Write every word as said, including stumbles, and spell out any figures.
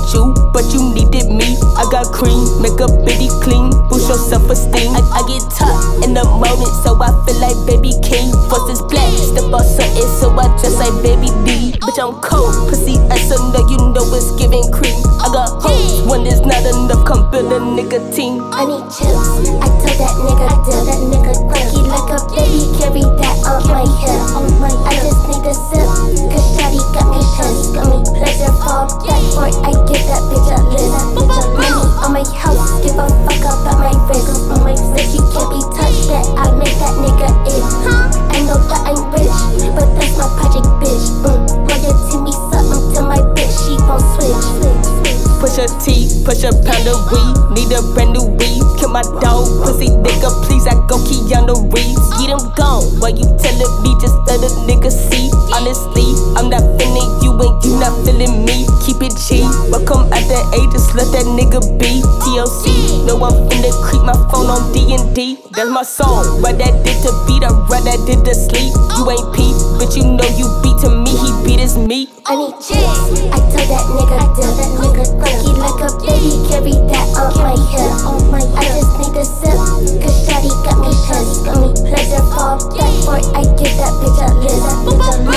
you, but you needed me. I got cream, make a bitty clean, boost your self-esteem. I, I get top in the morning, so I feel like baby king. First is black, step on something, so I dress like baby D. Bitch, I'm cold, pussy ass, so know you know it's giving cream. I got hoes, when there's not enough, come build a nigga team. I need chips, I told that nigga, tell that nigga, quirky like a baby, carry that on my hip. I just need a sip, cause shawty got me pissed, got me pleasure fall back for it, I give that bitch a list. Money on my house, give a fuck about my wrist. On my wrist, you can't be touched, that I make that nigga it. I know that I'm rich, but that's my project, bitch. Mm. Royalty me something to my bitch, she won't switch. Push a T, push a pound of weed, need a brand new weed. Kill my dog, pussy nigga, please. I go Keanu Reeves. Get him gone, why you telling me just let a nigga see? Honestly, I'm not feeling you and you not feeling me. Keep it G, but come at the A, just let that nigga be. T L C, no I'm finna creep my phone on D and D. That's my song, write that did to beat, I write that did to sleep. You ain't Pete, but you know you beat to me, he beat is me. I need chips, I told that nigga, tell that nigga, quirky like a baby, carry that on my hip. I just need a sip, cause shawty got me pissed, got me pleasure fall back for it, I give that bitch a list.